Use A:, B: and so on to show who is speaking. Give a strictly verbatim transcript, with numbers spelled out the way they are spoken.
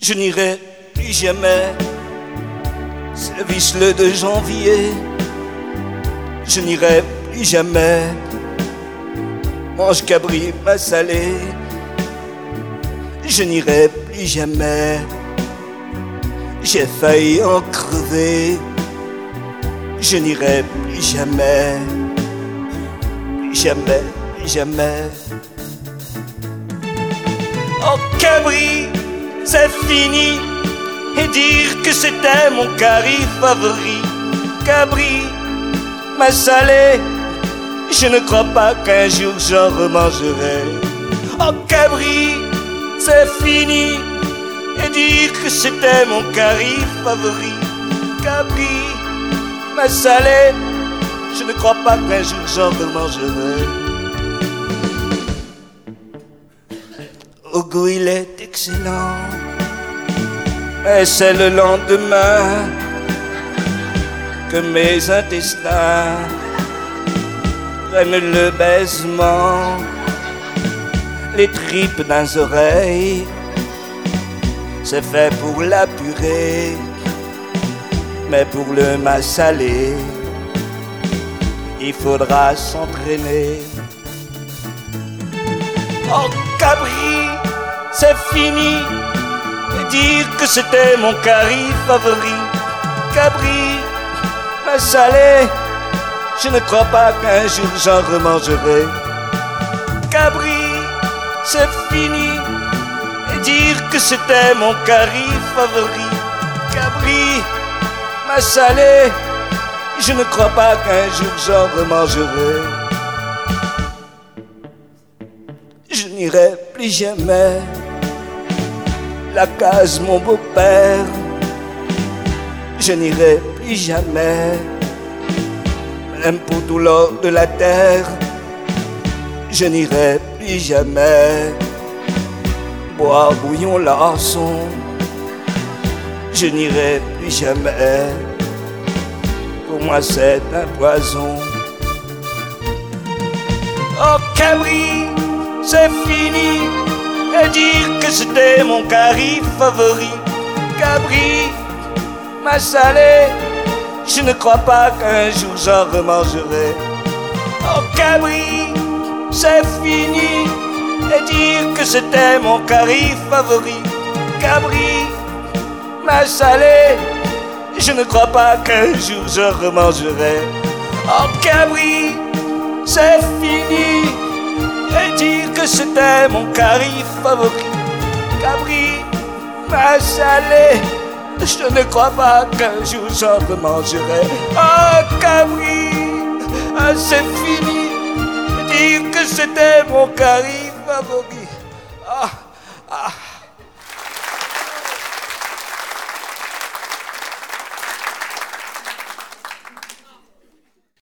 A: Je n'irai plus jamais ce Viceleux de janvier. Je n'irai plus jamais Mange Cabri m'a salé. Je n'irai plus jamais. J'ai failli en crever. Je n'irai plus jamais. Plus jamais, plus jamais. Oh Cabri, c'est fini. Et dire que c'était mon Cabri favori. Cabri m'a salé. Je ne crois pas qu'un jour j'en remangerai. Oh Cabri, c'est fini. Et dire que c'était mon Cabri favori. Cabri m'a salé. Je ne crois pas qu'un jour j'en remangerai. Au goût il est excellent, mais c'est le lendemain que mes intestins prennent le baisement. Les tripes dans les oreilles, c'est fait pour la purée, mais pour le mas salé, il faudra s'entraîner. Oh Cabri, c'est fini. Et dire que c'était mon Cabri favori. Cabri m'a salé. Je ne crois pas qu'un jour j'en remangerai. Cabri, c'est fini. Et dire que c'était mon Cabri favori. Cabri m'a salé. Je ne crois pas qu'un jour j'en remangerai. Je n'irai plus jamais la case mon beau-père. Je n'irai plus jamais, même pour tout l'or de la terre. Je n'irai plus jamais boire bouillon larçon. Je n'irai plus jamais. Pour moi c'est un poison. Oh Cabri, c'est fini. Et dire que c'était mon Cabri favori. Cabri m'a salé. Je ne crois pas qu'un jour j'en remangerai. Oh Cabri, c'est fini. Et dire que c'était mon Cabri favori. Cabri m'a salé. Je ne crois pas qu'un jour je remangerai. Oh Cabri, c'est fini. Et dire que c'était mon Cabri favori. Cabri m'a salé. Je ne crois pas qu'un jour j'en remangerai. Oh Cabri, c'est fini. Et dire que c'était mon Cabri favori.